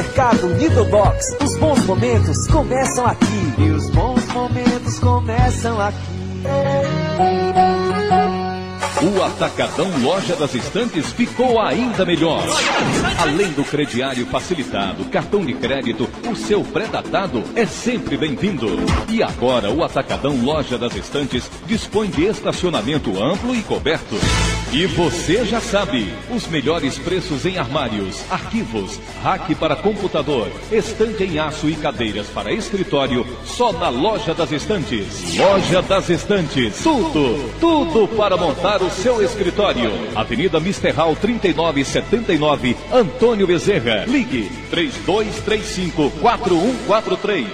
Supermercado Nido Box. Os bons momentos começam aqui. E os bons momentos começam aqui. O Atacadão Loja das Estantes ficou ainda melhor. Além do crediário facilitado, cartão de crédito, o seu pré-datado é sempre bem-vindo. E agora o Atacadão Loja das Estantes dispõe de estacionamento amplo e coberto. E você já sabe, os melhores preços em armários, arquivos, rack para computador, estante em aço e cadeiras para escritório, só na Loja das Estantes. Loja das Estantes, tudo para montar o seu escritório. Avenida Mister Hall 3979, Antônio Bezerra. Ligue 3235-4143.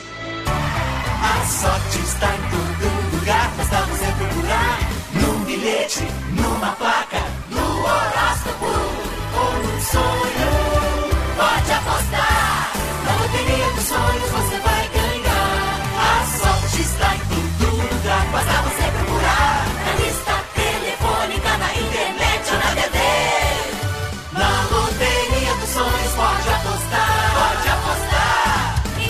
A sorte está em todo lugar, basta você procurar. Num bilhete, numa placa, no horóscopo ou num sonho. Pode apostar, na loteria dos sonhos você vai ganhar. A sorte está em todo lugar, basta você procurar. Na lista telefônica, na internet ou na TV. Na loteria dos sonhos pode apostar e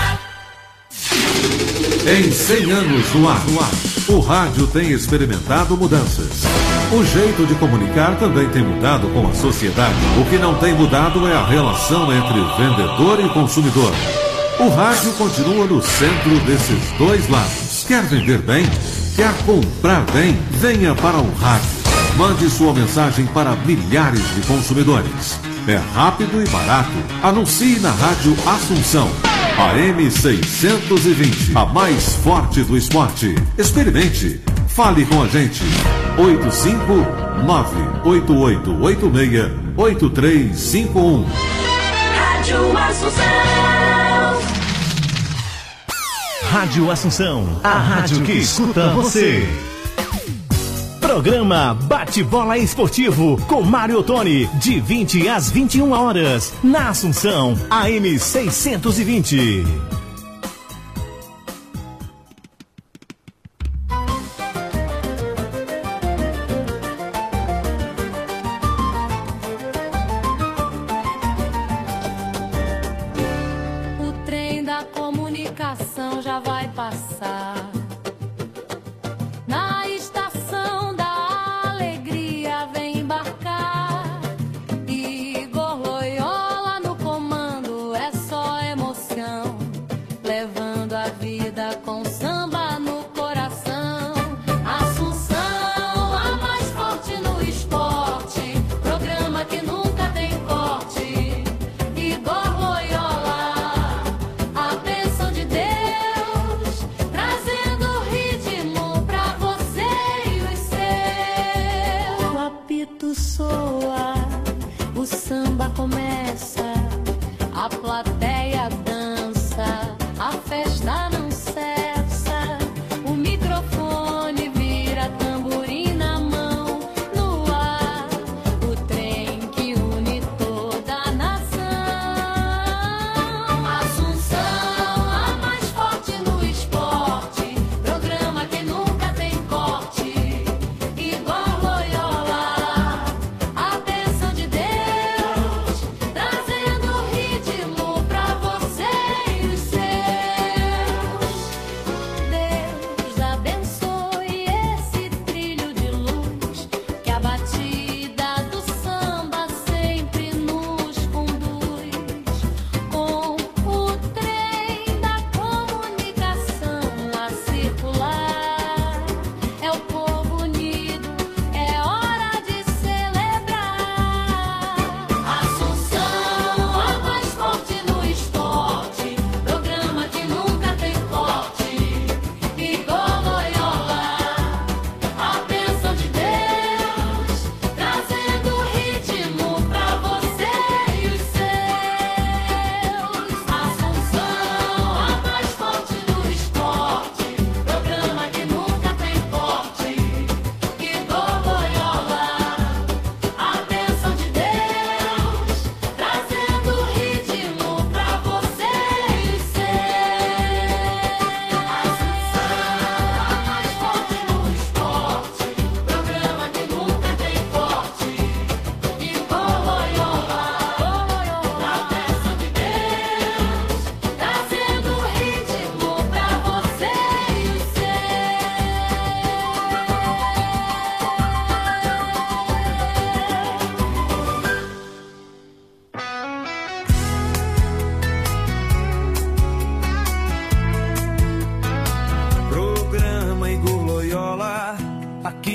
ganhar. Em 100 anos no ar, o rádio tem experimentado mudanças. O jeito de comunicar também tem mudado com a sociedade. O que não tem mudado é a relação entre vendedor e consumidor. O rádio continua no centro desses dois lados. Quer vender bem? Quer comprar bem? Venha para o rádio. Mande sua mensagem para milhares de consumidores. É rápido e barato. Anuncie na Rádio Assunção. AM 620, a mais forte do esporte. Experimente. Fale com a gente. 859-8886-8351. Rádio Assunção. Rádio Assunção, a rádio que escuta você. Programa Bate-Bola Esportivo com Mário Ottoni, de 20 às 21 horas, na Assunção, AM 620. O trem da comunicação já vai passar. Na estação da alegria vem embarcar. Igor Loyola no comando, é só emoção.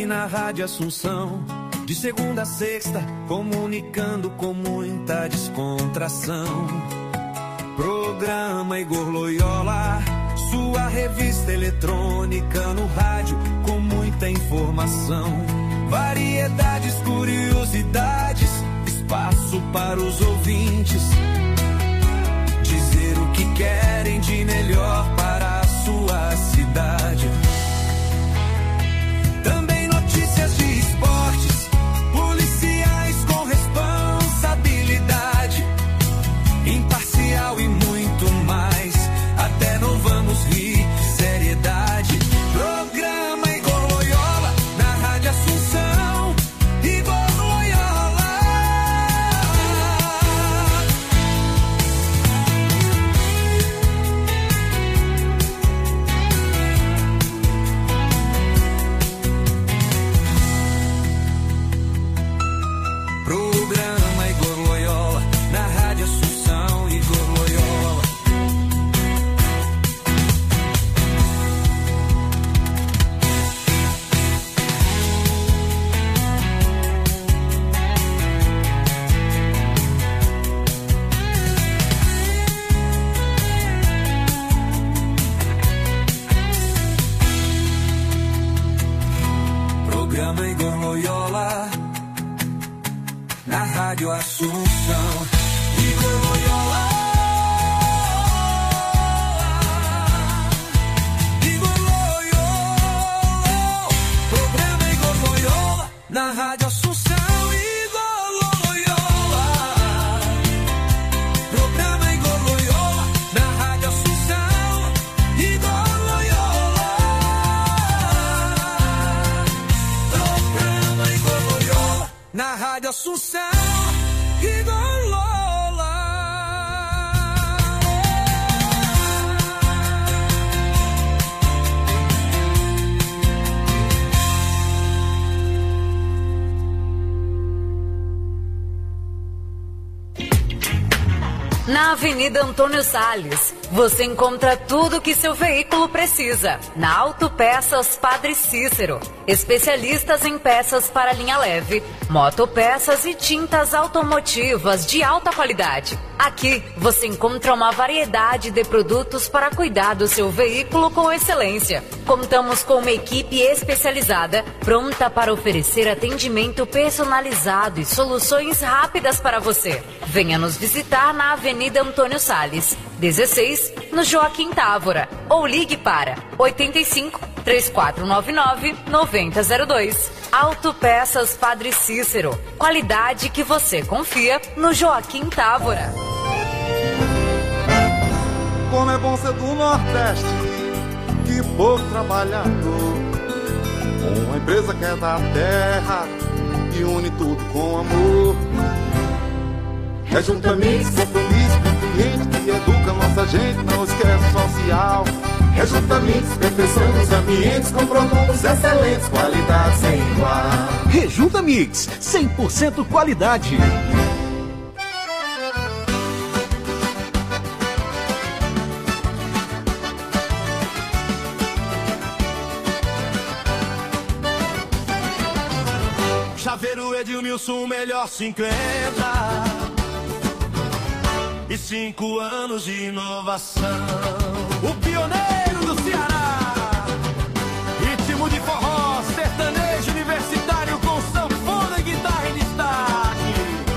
aqui na Rádio Assunção, de segunda a sexta, comunicando com muita descontração. Programa Igor Loyola, sua revista eletrônica no rádio, com muita informação. Variedades, curiosidades, espaço para os ouvintes dizer o que querem de melhor para a sua cidade. Também notícias de esportes, policiais com responsabilidade, imparcial e muito mais. Até não vamos rir, seriedade. Programa Igor Loyola, na Rádio Assunção. Igor Loyola. Programa Igor Loyola, na Rádio Assunção. Igor Loyola. Programa Igor Loyola, na Rádio Assunção. Igor Loyola. Igor Loyola. Programa Igor Loyola, na Rádio Assunção. Igor Loyola. Programa Igor Loyola, na Rádio Assunção. Igor Loyola. Programa Igor Loyola, na Rádio Assunção. Igor Loyola. Na Avenida Antônio Salles, você encontra tudo o que seu veículo precisa. Na Autopeças Padre Cícero, especialistas em peças para linha leve, motopeças e tintas automotivas de alta qualidade. Aqui você encontra uma variedade de produtos para cuidar do seu veículo com excelência. Contamos com uma equipe especializada, pronta para oferecer atendimento personalizado e soluções rápidas para você. Venha nos visitar na Avenida Antônio Salles, 16, no Joaquim Távora, ou ligue para 85 3499 9002. Autopeças Padre Cícero, qualidade que você confia no Joaquim Távora. Como é bom ser do Nordeste, que povo trabalhador. Uma empresa que é da terra e une tudo com amor. É junto amigos, compromisso com cliente que educa nossa gente, não esquece social. É junto amigos, perfeição dos ambientes com produtos excelentes, qualidade sem igual. Rejunta Mix, 100% qualidade. Chaveiro Edilmilson, melhor 50. E 5 anos de inovação. O pioneiro do Ceará. Ritmo de forró, sertanejo universitário com sanfona e guitarra em destaque.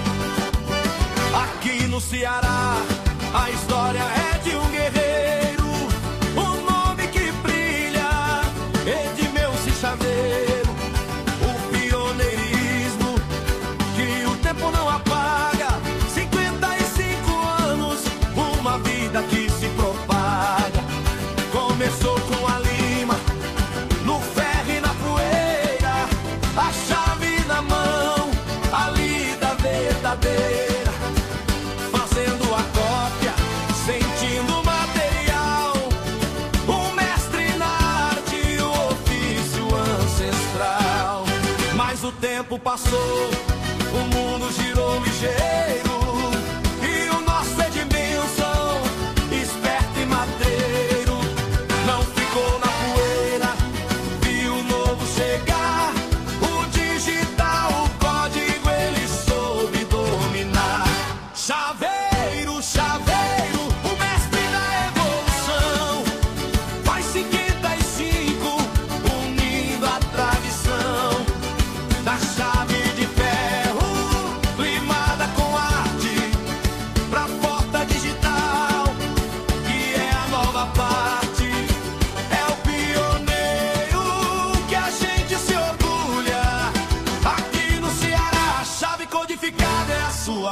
Aqui no Ceará, a história é de um guerreiro. Um nome que brilha, Edmilson Chaveiro. O pioneirismo que o tempo não apaga. 55 anos, uma vida que se propaga. Começou com a lima, no ferro e na poeira. A chave na mão, a lida verdadeira. Fazendo a cópia, sentindo o material. O mestre na arte, o ofício ancestral. Mas o tempo passou, o mundo girou ligeiro. E o nosso Edmilson, esperto e mateiro, não ficou na poeira, viu o novo chegar.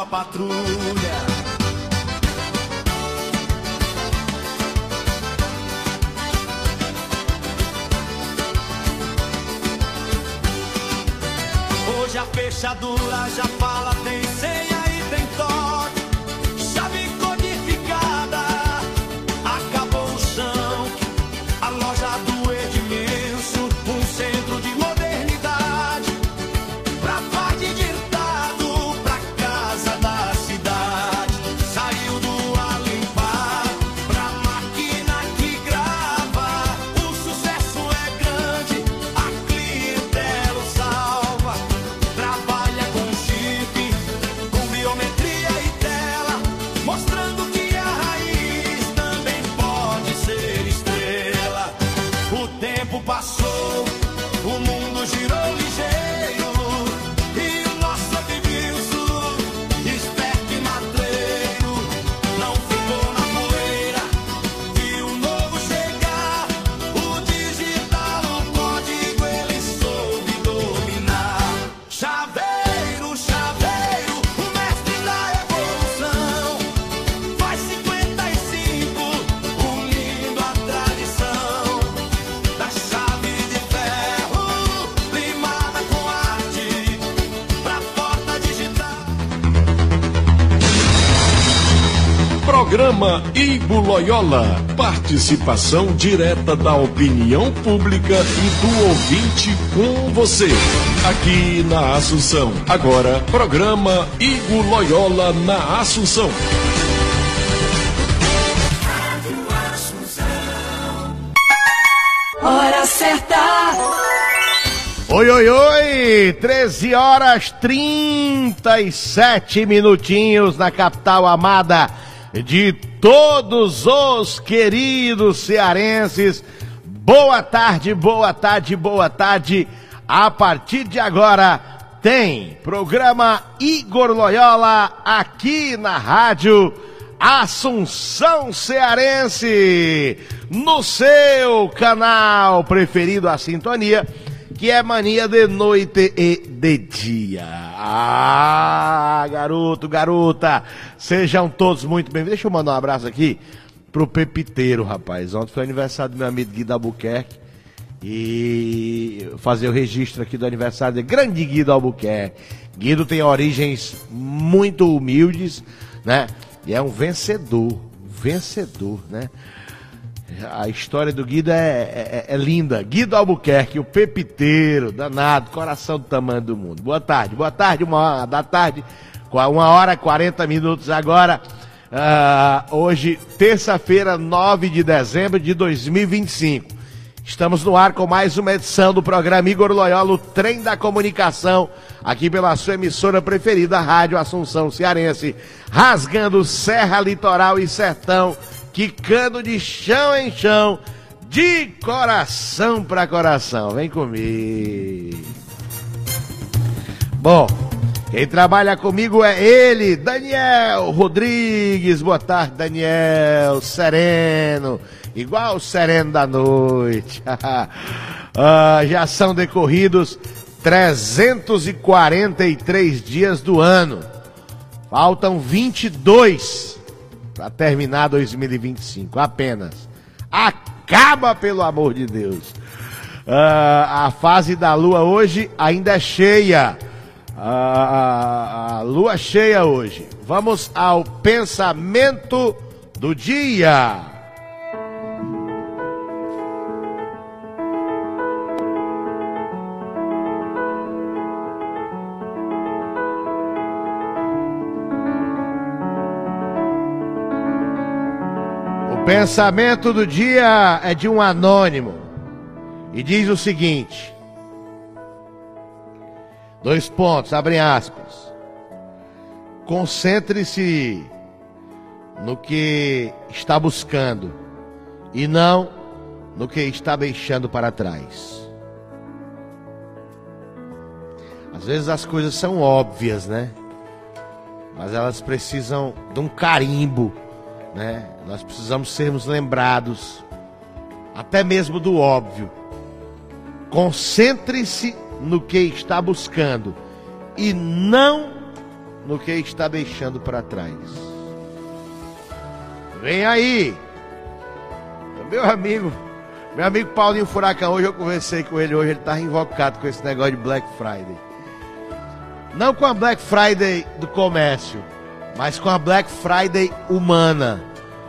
patrulha. Hoje a fechadura já fala, tem senha e tem toque, chave codificada, acabou o chão, a loja do Edmilson, um centro de modernidade, pra parte ditado, pra casa da cidade, saiu do Alimpar, pra máquina que grava, o sucesso é grande, a clientela o salva. Trabalha com chip, com biometria e tela, mostrando que a raiz também pode ser estrela. O tempo passou, o mundo girou ligeiro, e o nosso Edmilson, esperto e matreiro, não ficou na poeira, viu o novo chegar, o digital, o código ele soube dominar. Chaveiro, chaveiro, o mestre da evolução, faz 55, unindo a tradição da chave de ferro, limada com arte, pra porta digital. Programa Ibo Loyola. Participação direta da opinião pública e do ouvinte com você. Aqui na Assunção. Agora, programa Ibo Loyola na Assunção. Hora certa. Oi, oi, oi! 13 horas 37 minutinhos na capital amada de todos os queridos cearenses. Boa tarde, boa tarde, boa tarde. A partir de agora tem programa Igor Loyola aqui na rádio Assunção Cearense, no seu canal preferido, a sintonia, que é Mania de Noite e de Dia. Ah, garoto, garota, sejam todos muito bem-vindos. Deixa eu mandar um abraço aqui pro Pepiteiro, rapaz. Ontem foi aniversário do meu amigo Guido Albuquerque e fazer o registro aqui do aniversário de grande Guido Albuquerque. Guido tem origens muito humildes, né? E é um vencedor, né? A história do Guido é linda. Guido Albuquerque, o Pepiteiro, danado, coração do tamanho do mundo. Boa tarde, 1h da tarde, 1h40 agora. Hoje, terça-feira, 9 de dezembro de 2025. Estamos no ar com mais uma edição do programa Igor Loyola, o trem da comunicação, aqui pela sua emissora preferida, Rádio Assunção Cearense, rasgando serra, litoral e sertão, quicando de chão em chão, de coração para coração. Vem comigo. Bom, quem trabalha comigo é ele, Daniel Rodrigues. Boa tarde, Daniel. Sereno, igual o sereno da noite. Já são decorridos 343 dias do ano. Faltam 22 para terminar 2025, apenas. Acaba, pelo amor de Deus. A fase da lua hoje ainda é cheia. A lua cheia hoje. Vamos ao pensamento do dia. O pensamento do dia é de um anônimo e diz o seguinte: dois pontos, abrem aspas. Concentre-se no que está buscando e não no que está deixando para trás. Às vezes as coisas são óbvias, né? Mas elas precisam de um carimbo, né? Nós precisamos sermos lembrados até mesmo do óbvio. Concentre-se no que está buscando e não no que está deixando para trás. Vem aí! Meu amigo Paulinho Furacão, hoje eu conversei com ele, hoje ele tá invocado com esse negócio de Black Friday. Não com a Black Friday do comércio, mas com a Black Friday humana.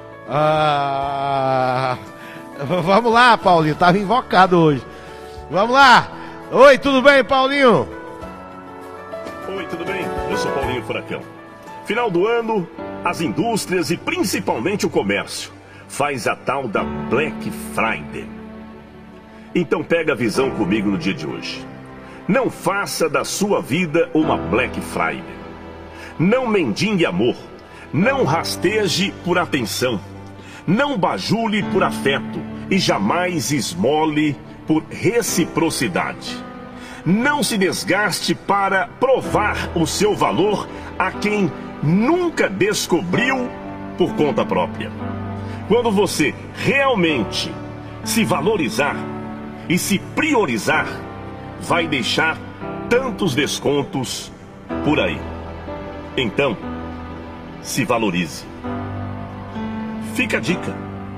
Vamos lá, Paulinho, tava invocado hoje. Vamos lá! Oi, tudo bem, Paulinho? Oi, tudo bem? Eu sou Paulinho Furacão. Final do ano, as indústrias e principalmente o comércio faz a tal da Black Friday. Então pega a visão comigo no dia de hoje. Não faça da sua vida uma Black Friday. Não mendigue amor. Não rasteje por atenção. Não bajule por afeto. E jamais esmole por reciprocidade. Não se desgaste para provar o seu valor a quem nunca descobriu por conta própria. Quando você realmente se valorizar e se priorizar, vai deixar tantos descontos por aí. Então, se valorize. Fica a dica.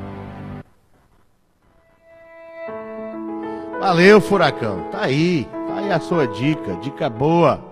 Valeu, Furacão. Tá aí a sua dica, dica boa.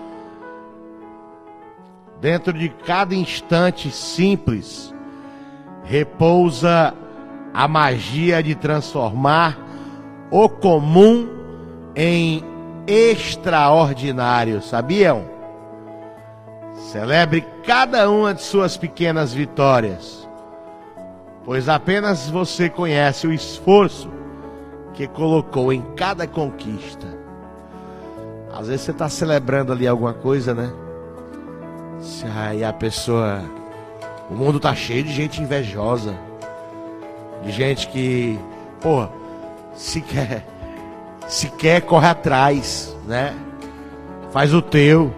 Dentro de cada instante simples, repousa a magia de transformar o comum em extraordinário, sabiam? Celebre cada uma de suas pequenas vitórias, pois apenas você conhece o esforço que colocou em cada conquista. Às vezes você está celebrando ali alguma coisa, né? Aí a pessoa... O mundo tá cheio de gente invejosa, de gente que, pô, se quer, corre atrás, né? Faz o teu.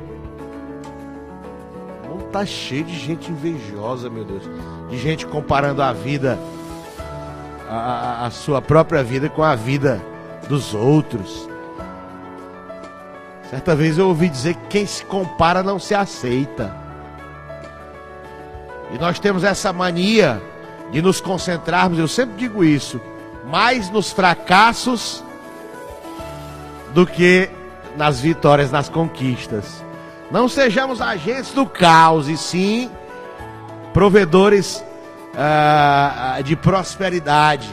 O mundo tá cheio de gente invejosa, meu Deus. De gente comparando a vida, a sua própria vida com a vida dos outros. Certa vez eu ouvi dizer que quem se compara não se aceita. E nós temos essa mania de nos concentrarmos, eu sempre digo isso, mais nos fracassos do que nas vitórias, nas conquistas. Não sejamos agentes do caos, e sim provedores de prosperidade.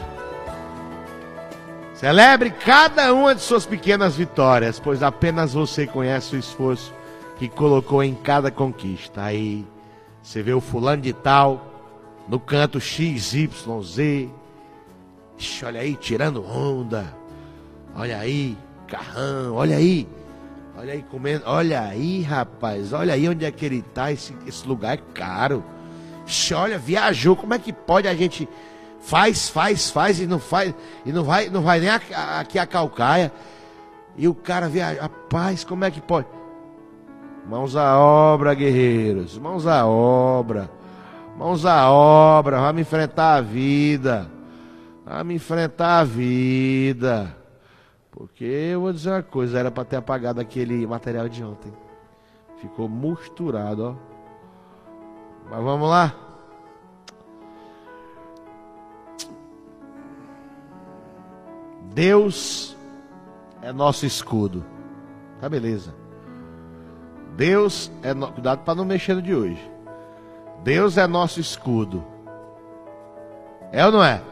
Celebre cada uma de suas pequenas vitórias, pois apenas você conhece o esforço que colocou em cada conquista. Aí você vê o fulano de tal no canto XYZ. Ixi, olha aí, tirando onda. Olha aí, carrão, olha aí comendo. Olha aí, rapaz, olha aí onde é que ele tá. Esse lugar é caro. Ixi, olha, viajou. Como é que pode a gente faz e não vai nem aqui a calcaia. E o cara viaja. Rapaz, como é que pode? Mãos à obra, guerreiros. Mãos à obra. Mãos à obra. Vamos enfrentar a vida. Vamos enfrentar a vida. Porque eu vou dizer uma coisa. Era para ter apagado aquele material de ontem. Ficou misturado, ó. Mas vamos lá. Deus é nosso escudo. Tá, beleza. Deus é cuidado para não mexer no de hoje. Deus é nosso escudo. É ou não é?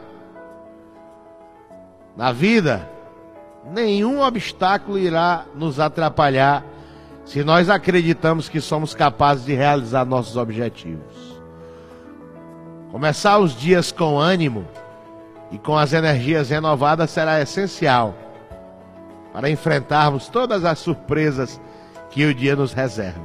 Na vida, nenhum obstáculo irá nos atrapalhar se nós acreditamos que somos capazes de realizar nossos objetivos. Começar os dias com ânimo e com as energias renovadas será essencial para enfrentarmos todas as surpresas que o dia nos reserva.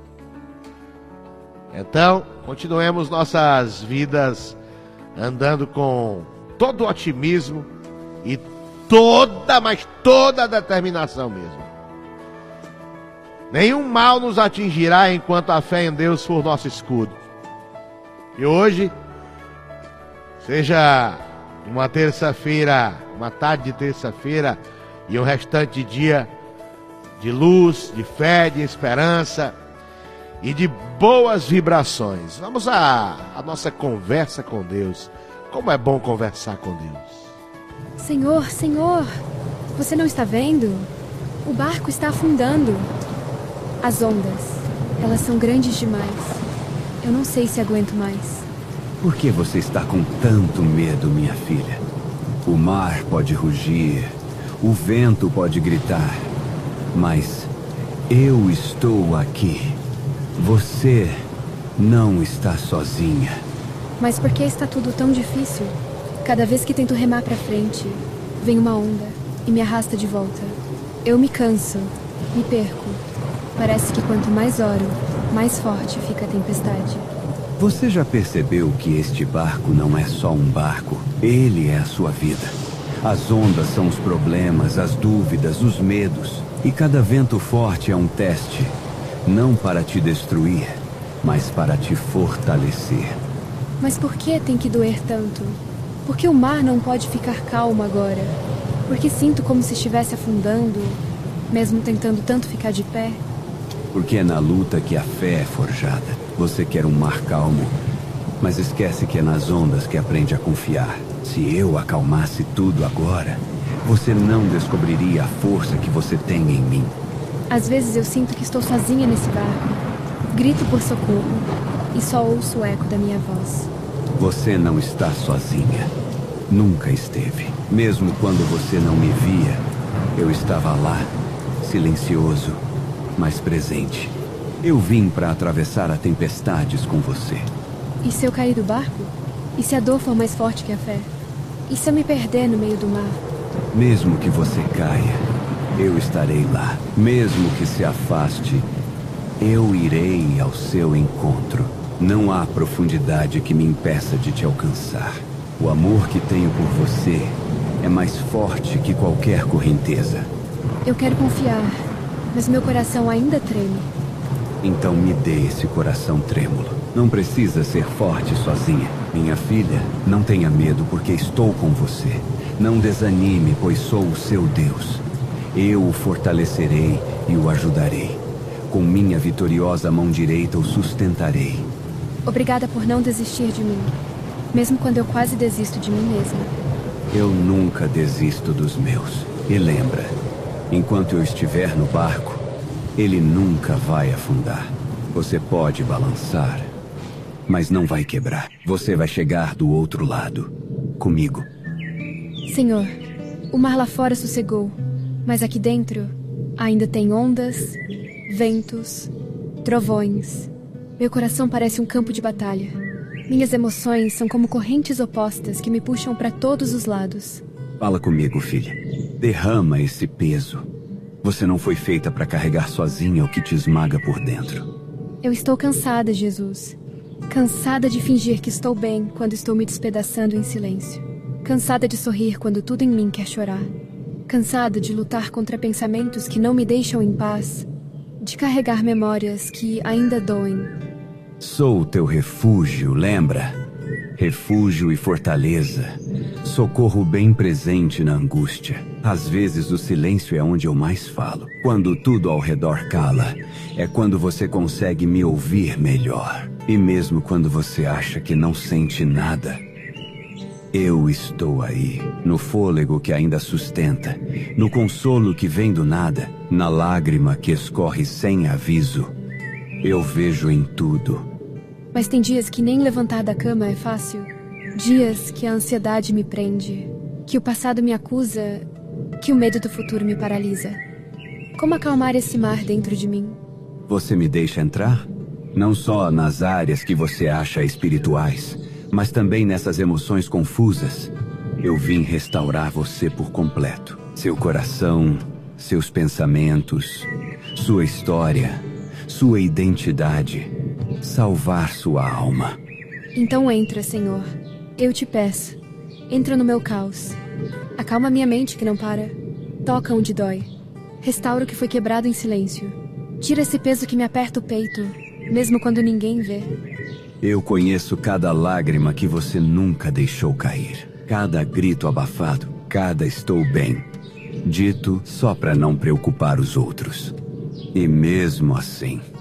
Então, continuemos nossas vidas andando com todo o otimismo e toda a determinação mesmo. Nenhum mal nos atingirá enquanto a fé em Deus for nosso escudo. E hoje seja uma terça-feira, uma tarde de terça-feira e um restante dia de luz, de fé, de esperança. e de boas vibrações. Vamos à nossa conversa com Deus. Como é bom conversar com Deus. Senhor, Senhor, você não está vendo? O barco está afundando. As ondas, elas são grandes demais. Eu não sei se aguento mais. Por que você está com tanto medo, minha filha? O mar pode rugir, o vento pode gritar, mas eu estou aqui. Você não está sozinha. Mas por que está tudo tão difícil? Cada vez que tento remar para frente, vem uma onda e me arrasta de volta. Eu me canso, me perco. Parece que quanto mais oro, mais forte fica a tempestade. Você já percebeu que este barco não é só um barco? Ele é a sua vida. As ondas são os problemas, as dúvidas, os medos. E cada vento forte é um teste. Não para te destruir, mas para te fortalecer. Mas por que tem que doer tanto? Por que o mar não pode ficar calmo agora? Por que sinto como se estivesse afundando, mesmo tentando tanto ficar de pé? Porque é na luta que a fé é forjada. Você quer um mar calmo, mas esquece que é nas ondas que aprende a confiar. Se eu acalmasse tudo agora, você não descobriria a força que você tem em mim. Às vezes eu sinto que estou sozinha nesse barco. Grito por socorro e só ouço o eco da minha voz. Você não está sozinha. Nunca esteve. Mesmo quando você não me via, eu estava lá, silencioso, mas presente. Eu vim para atravessar as tempestades com você. E se eu cair do barco? E se a dor for mais forte que a fé? E se eu me perder no meio do mar? Mesmo que você caia, eu estarei lá. Mesmo que se afaste, eu irei ao seu encontro. Não há profundidade que me impeça de te alcançar. O amor que tenho por você é mais forte que qualquer correnteza. Eu quero confiar, mas meu coração ainda treme. Então me dê esse coração trêmulo. Não precisa ser forte sozinha. Minha filha, não tenha medo porque estou com você. Não desanime, pois sou o seu Deus. Eu o fortalecerei e o ajudarei. Com minha vitoriosa mão direita o sustentarei. Obrigada por não desistir de mim, mesmo quando eu quase desisto de mim mesma. Eu nunca desisto dos meus. E lembra, enquanto eu estiver no barco, ele nunca vai afundar. Você pode balançar, mas não vai quebrar. Você vai chegar do outro lado, comigo. Senhor, o mar lá fora sossegou, mas aqui dentro ainda tem ondas, ventos, trovões. Meu coração parece um campo de batalha. Minhas emoções são como correntes opostas que me puxam para todos os lados. Fala comigo, filha. Derrama esse peso. Você não foi feita para carregar sozinha o que te esmaga por dentro. Eu estou cansada, Jesus. Cansada de fingir que estou bem quando estou me despedaçando em silêncio. Cansada de sorrir quando tudo em mim quer chorar. Cansada de lutar contra pensamentos que não me deixam em paz. De carregar memórias que ainda doem. Sou o teu refúgio, lembra? Refúgio e fortaleza. Socorro bem presente na angústia. Às vezes o silêncio é onde eu mais falo. Quando tudo ao redor cala, é quando você consegue me ouvir melhor. E mesmo quando você acha que não sente nada, eu estou aí, no fôlego que ainda sustenta, no consolo que vem do nada, na lágrima que escorre sem aviso. Eu vejo em tudo. Mas tem dias que nem levantar da cama é fácil. Dias que a ansiedade me prende, que o passado me acusa, que o medo do futuro me paralisa. Como acalmar esse mar dentro de mim? Você me deixa entrar? Não só nas áreas que você acha espirituais, mas também nessas emoções confusas. Eu vim restaurar você por completo. Seu coração, seus pensamentos, sua história, sua identidade. Salvar sua alma. Então entra, Senhor. Eu te peço. Entra no meu caos. Acalma minha mente que não para. Toca onde dói. Restaura o que foi quebrado em silêncio. Tira esse peso que me aperta o peito, mesmo quando ninguém vê. Eu conheço cada lágrima que você nunca deixou cair. Cada grito abafado, cada estou bem. Dito só para não preocupar os outros. E mesmo assim,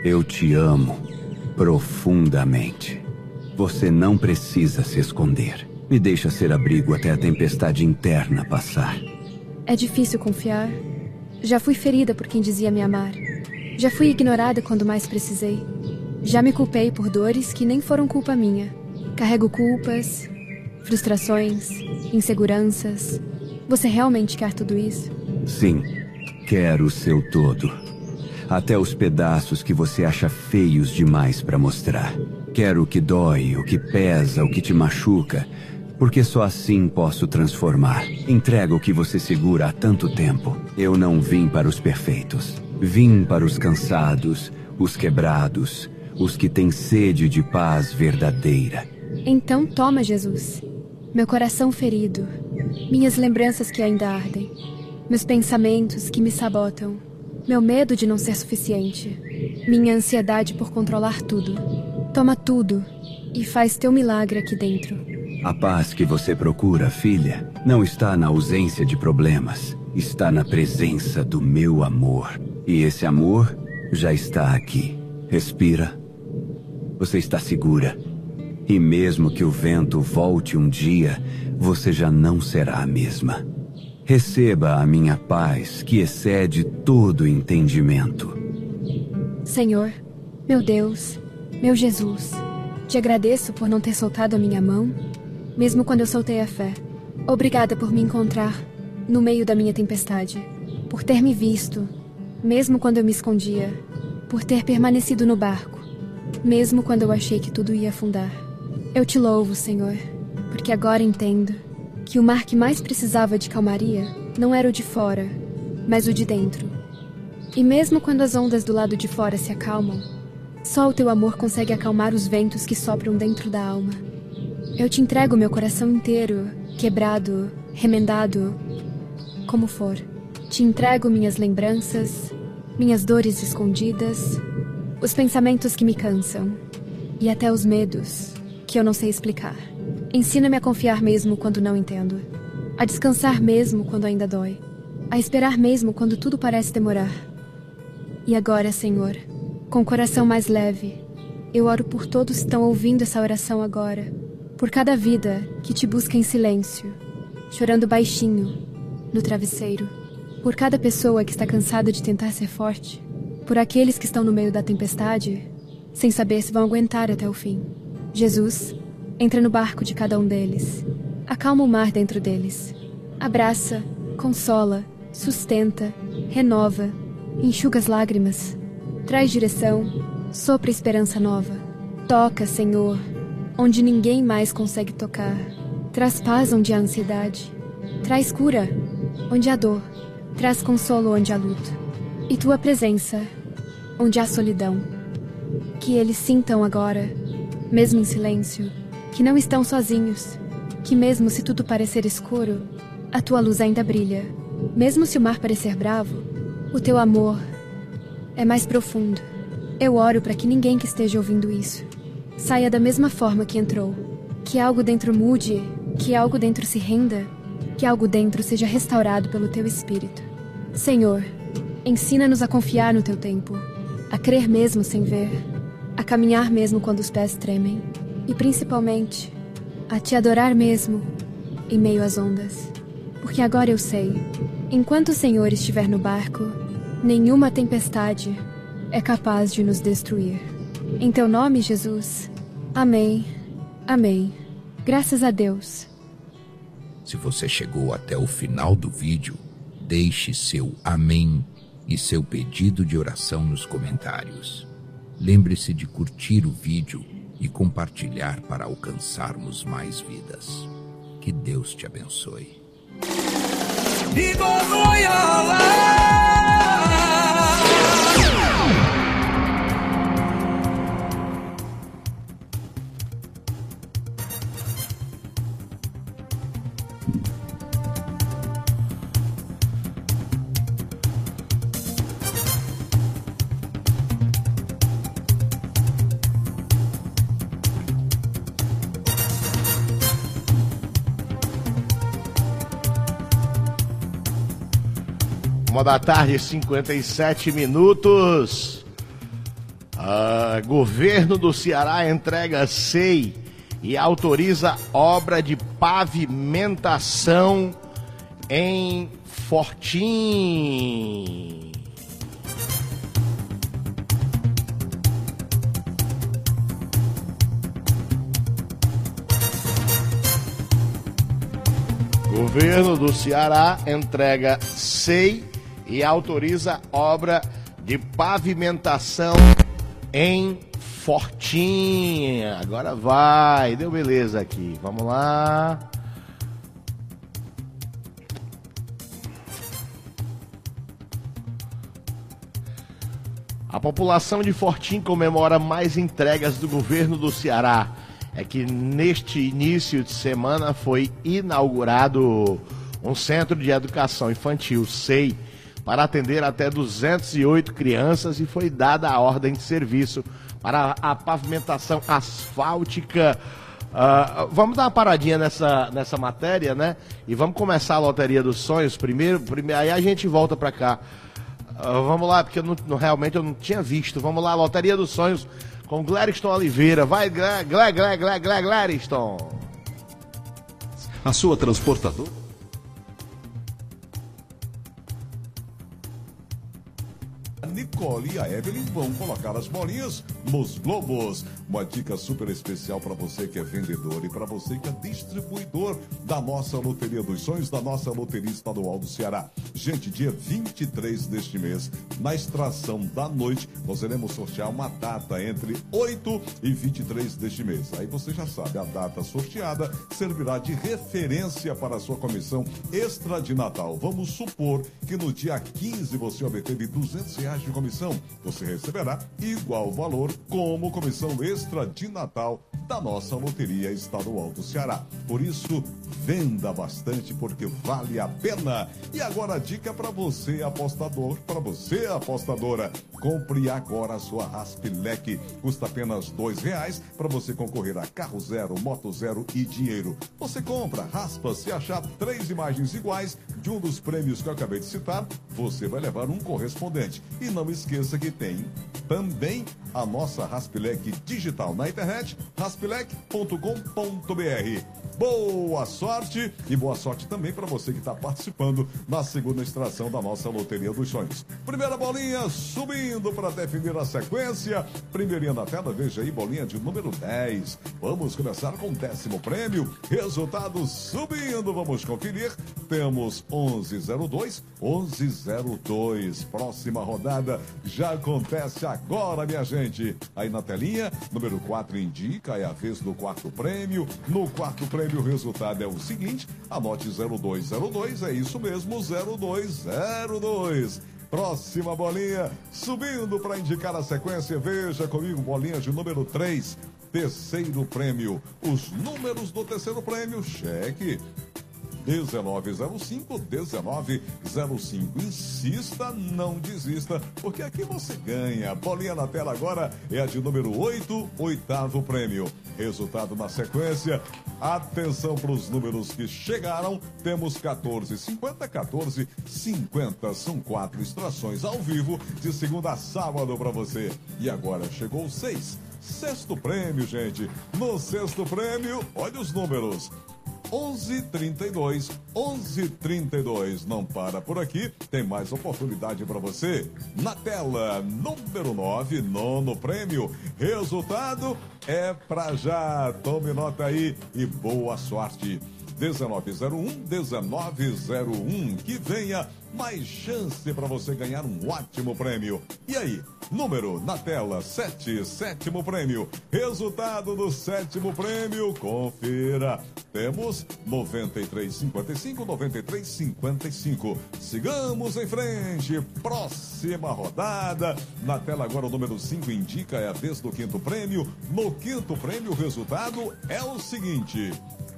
Eu te amo profundamente. Você não precisa se esconder. Me deixa ser abrigo até a tempestade interna passar. É difícil confiar. Já fui ferida por quem dizia me amar. Já fui ignorada quando mais precisei. Já me culpei por dores que nem foram culpa minha. Carrego culpas, frustrações, inseguranças. Você realmente quer tudo isso? Sim, quero o seu todo. Até os pedaços que você acha feios demais para mostrar. Quero o que dói, o que pesa, o que te machuca, porque só assim posso transformar. Entrega o que você segura há tanto tempo. Eu não vim para os perfeitos. Vim para os cansados, os quebrados, os que têm sede de paz verdadeira. Então toma, Jesus. Meu coração ferido, minhas lembranças que ainda ardem, meus pensamentos que me sabotam, meu medo de não ser suficiente, minha ansiedade por controlar tudo. Toma tudo e faz teu milagre aqui dentro. A paz que você procura, filha, não está na ausência de problemas. Está na presença do meu amor. E esse amor já está aqui. Respira. Você está segura. E mesmo que o vento volte um dia, você já não será a mesma. Receba a minha paz, que excede todo entendimento. Senhor, meu Deus, meu Jesus, te agradeço por não ter soltado a minha mão, mesmo quando eu soltei a fé. Obrigada por me encontrar no meio da minha tempestade, por ter me visto, mesmo quando eu me escondia, por ter permanecido no barco, mesmo quando eu achei que tudo ia afundar. Eu te louvo, Senhor, porque agora entendo que o mar que mais precisava de calmaria não era o de fora, mas o de dentro. E mesmo quando as ondas do lado de fora se acalmam, só o teu amor consegue acalmar os ventos que sopram dentro da alma. Eu te entrego meu coração inteiro, quebrado, remendado, como for. Te entrego minhas lembranças, minhas dores escondidas, os pensamentos que me cansam e até os medos que eu não sei explicar. Ensina-me a confiar mesmo quando não entendo, a descansar mesmo quando ainda dói, a esperar mesmo quando tudo parece demorar. E agora, Senhor, com o coração mais leve, eu oro por todos que estão ouvindo essa oração agora, por cada vida que te busca em silêncio, chorando baixinho, no travesseiro, por cada pessoa que está cansada de tentar ser forte, por aqueles que estão no meio da tempestade, sem saber se vão aguentar até o fim. Jesus, entra no barco de cada um deles, acalma o mar dentro deles, abraça, consola, sustenta, renova, enxuga as lágrimas, traz direção, sopra esperança nova. Toca, Senhor, onde ninguém mais consegue tocar. Traz paz onde há ansiedade. Traz cura onde há dor. Traz consolo onde há luto. E tua presença onde há solidão. Que eles sintam agora, mesmo em silêncio, que não estão sozinhos. Que mesmo se tudo parecer escuro, a tua luz ainda brilha. Mesmo se o mar parecer bravo, o teu amor é mais profundo. Eu oro para que ninguém que esteja ouvindo isso saia da mesma forma que entrou. Que algo dentro mude, que algo dentro se renda, que algo dentro seja restaurado pelo teu Espírito. Senhor, ensina-nos a confiar no teu tempo, a crer mesmo sem ver, a caminhar mesmo quando os pés tremem e, principalmente, a te adorar mesmo em meio às ondas. Porque agora eu sei, enquanto o Senhor estiver no barco, nenhuma tempestade é capaz de nos destruir. Em teu nome, Jesus. Amém. Amém. Graças a Deus. Se você chegou até o final do vídeo, deixe seu amém e seu pedido de oração nos comentários. Lembre-se de curtir o vídeo e compartilhar para alcançarmos mais vidas. Que Deus te abençoe. Uma da tarde, 57 minutos. Governo do Ceará entrega SEI e autoriza obra de pavimentação em Fortim. Governo do Ceará entrega SEI e autoriza obra de pavimentação em Fortim. Agora vai, deu beleza aqui. Vamos lá. A população de Fortim comemora mais entregas do governo do Ceará. É que neste início de semana foi inaugurado um centro de educação infantil, SEI, para atender até 208 crianças e foi dada a ordem de serviço para a pavimentação asfáltica. Vamos dar uma paradinha nessa matéria, né? E vamos começar a Loteria dos Sonhos primeiro aí a gente volta para cá. Vamos lá, porque realmente eu não tinha visto. Vamos lá, Loteria dos Sonhos com Glériston Oliveira. Vai, Glériston. A sua transportadora? A Nicole e a Evelyn vão colocar as bolinhas nos globos. Uma dica super especial para você que é vendedor e para você que é distribuidor da nossa Loteria dos Sonhos, da nossa Loteria Estadual do Ceará. Gente, dia 23 deste mês, na extração da noite, nós iremos sortear uma data entre 8 e 23 deste mês. Aí você já sabe, a data sorteada servirá de referência para a sua comissão extra de Natal. Vamos supor que no dia 15 você obteve R$200 de comissão. Você receberá igual valor como comissão extra de Natal da nossa Loteria Estadual do Ceará. Por isso, venda bastante porque vale a pena. E agora a dica para você, apostador, para você, apostadora. Compre agora a sua Raspilec. Custa apenas R$2 para você concorrer a carro zero, moto zero e dinheiro. Você compra, raspa, se achar 3 imagens iguais de um dos prêmios que eu acabei de citar, você vai levar um correspondente. E não esqueça que tem também a nossa Raspilec digital na internet, raspilec.com.br. Boa sorte e boa sorte também para você que está participando na segunda extração da nossa Loteria dos Sonhos. Primeira bolinha subindo para definir a sequência. Primeirinha na tela, veja aí, bolinha de número 10. Vamos começar com o 10º prêmio. Resultado subindo, vamos conferir. Temos 1102, 1102. Próxima rodada já acontece agora, minha gente. Aí na telinha, número 4 indica, é a vez do 4º prêmio. No 4º prêmio o resultado é o seguinte, anote 0202, é isso mesmo, 0202. Próxima bolinha, subindo para indicar a sequência, veja comigo, bolinha de número 3, terceiro prêmio. Os números do terceiro prêmio, cheque. 1905, 1905. Insista, não desista, porque aqui você ganha. Bolinha na tela agora é a de número 8, oitavo prêmio. Resultado na sequência. Atenção para os números que chegaram. Temos 1450, 1450. São 4 extrações ao vivo de segunda a sábado para você. E agora chegou o 6. Sexto prêmio, gente. No sexto prêmio, olha os números. 1132, 1132. Não para por aqui, tem mais oportunidade para você. Na tela, número 9, nono prêmio. Resultado é pra já. Tome nota aí e boa sorte. 1901, 1901. Que venha mais chance para você ganhar um ótimo prêmio. E aí, número na tela, 7, sétimo prêmio. Resultado do sétimo prêmio, confira. Temos 93,55, 93,55. Sigamos em frente. Próxima rodada. Na tela agora o número 5 indica, é a vez do quinto prêmio. No quinto prêmio o resultado é o seguinte: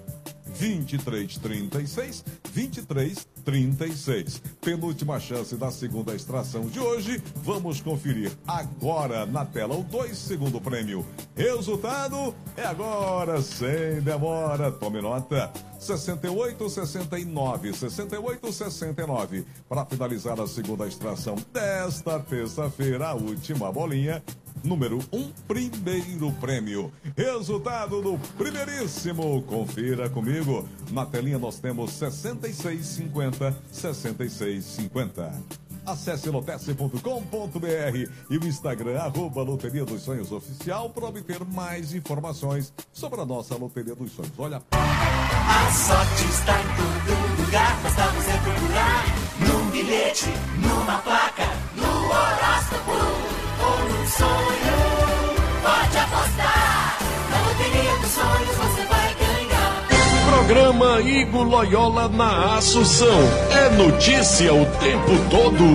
2336, 2336. Penúltima chance da segunda extração de hoje. Vamos conferir agora na tela o 2, segundo prêmio. Resultado é agora, sem demora. Tome nota. 68, 69, 68, 69. Para finalizar a segunda extração desta terça-feira, a última bolinha número 1, primeiro prêmio. Resultado do primeiríssimo. Confira comigo. Na telinha nós temos 6650, 6650. Acesse lotesse.com.br e o Instagram, @Loteria dos Sonhos Oficial, para obter mais informações sobre a nossa Loteria dos Sonhos. Olha. A sorte está em todo lugar, basta você procurar. Num bilhete, numa placa, no horóscopo ou num sonho. Pode apostar, na Loteria dos Sonhos você vai ganhar. Programa Igor Loyola na Assunção. É notícia o tempo todo.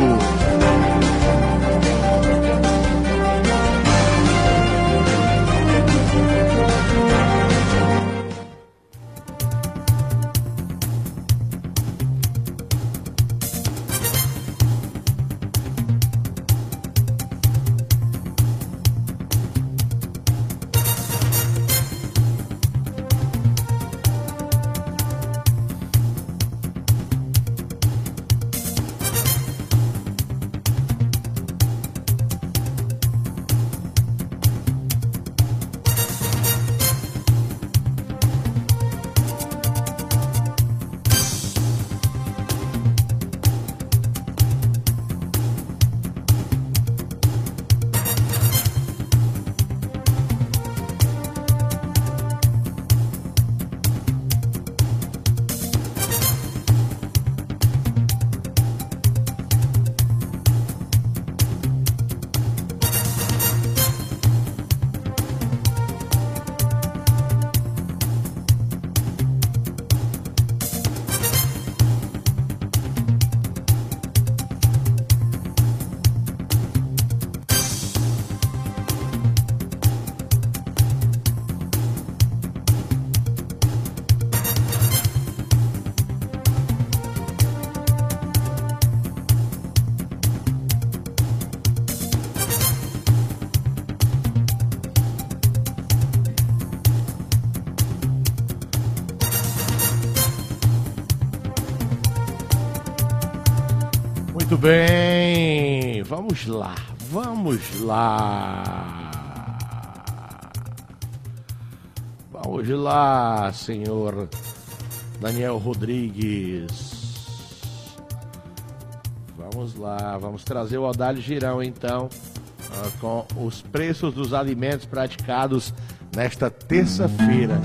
Muito bem, vamos lá. Vamos lá, senhor Daniel Rodrigues. Vamos lá, vamos trazer o Odálio Girão, então, com os preços dos alimentos praticados nesta terça-feira.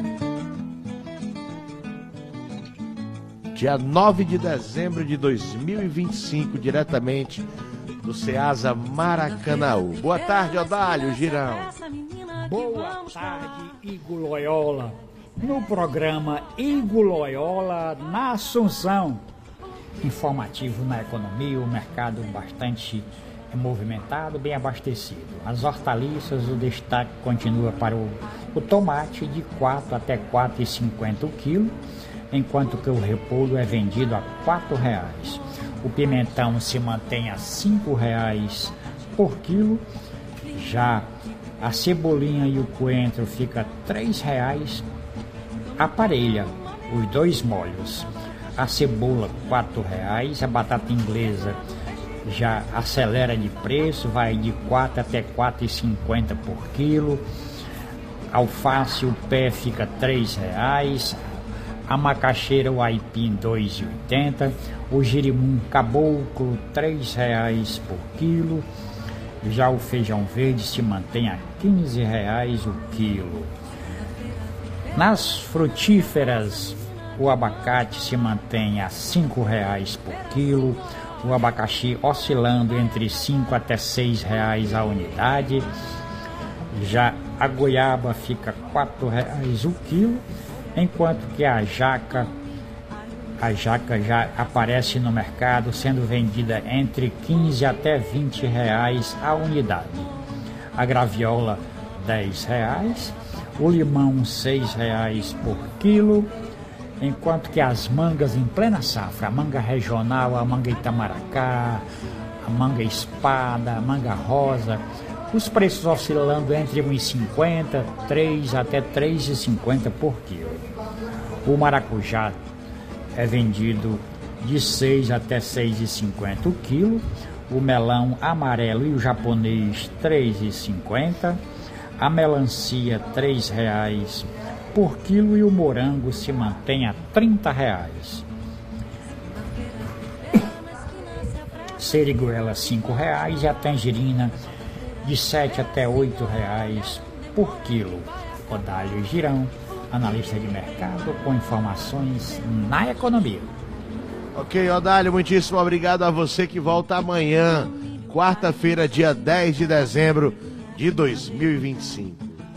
Dia 9 de dezembro de 2025, diretamente do Ceasa Maracanaú. Boa tarde, Odálio Girão. Boa tarde, Igor Loyola. No programa Igor Loyola na Assunção. Informativo na economia, o mercado bastante movimentado, bem abastecido. As hortaliças, o destaque continua para o tomate de 4 até 4,50 o quilo, enquanto que o repolho é vendido a R$4. O pimentão se mantém a R$5 por quilo. Já a cebolinha e o coentro fica R$3 a parelha, os dois molhos. A cebola R$4, a batata inglesa já acelera de preço, vai de 4 até 4,50 por quilo. Alface, o pé fica R$3. A macaxeira, o aipim, R$2,80. O girimum caboclo, R$3 por quilo. Já o feijão verde se mantém a R$15 o quilo. Nas frutíferas, o abacate se mantém a R$5 por quilo. O abacaxi oscilando entre 5 até 6 reais a unidade. Já a goiaba fica R$4 o quilo, enquanto que a jaca já aparece no mercado sendo vendida entre 15 até 20 reais a unidade. A graviola R$10, o limão R$6 por quilo, enquanto que as mangas em plena safra, a manga regional, a manga Itamaracá, a manga espada, a manga rosa, os preços oscilando entre 1,50, 3 até 3,50 por quilo. O maracujá é vendido de 6 até 6,50 o quilo. o melão amarelo e o japonês R$ 3,50, a melancia R$ 3,00 por quilo e o morango se mantém a R$ 30,00. Seriguela R$ 5,00 e a tangerina de R$ 7 até R$ 8,00 por quilo. Odálio Girão, analista de mercado com informações na economia. Ok, Odálio, muitíssimo obrigado a você que volta amanhã, quarta-feira, dia 10 de dezembro de 2025.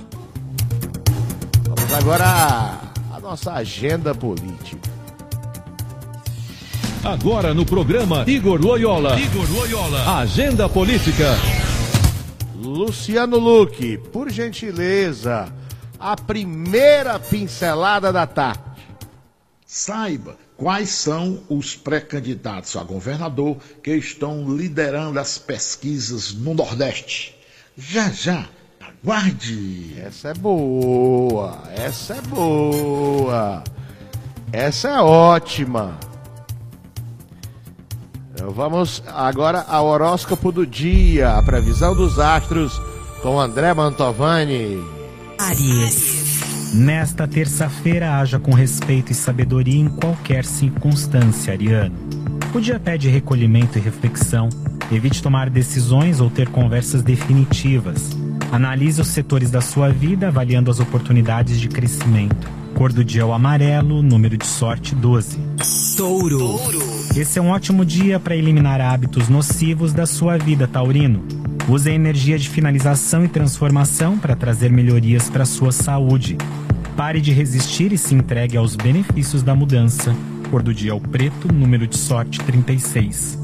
Vamos agora à nossa agenda política. Agora no programa Igor Loyola. Agenda Política. Luciano Luque, por gentileza, a primeira pincelada da tarde. Saiba quais são os pré-candidatos a governador que estão liderando as pesquisas no Nordeste. Já, já, aguarde. Essa é boa, essa é boa, essa é ótima. Vamos agora ao horóscopo do dia, a previsão dos astros com André Mantovani. Áries. Nesta terça-feira, haja com respeito e sabedoria em qualquer circunstância, ariano. O dia pede recolhimento e reflexão. Evite tomar decisões ou ter conversas definitivas. Analise os setores da sua vida, avaliando as oportunidades de crescimento. Cor do dia é o amarelo, número de sorte 12. Touro. Esse é um ótimo dia para eliminar hábitos nocivos da sua vida, taurino. Use a energia de finalização e transformação para trazer melhorias para a sua saúde. Pare de resistir e se entregue aos benefícios da mudança. Cor do dia é o preto, número de sorte 36.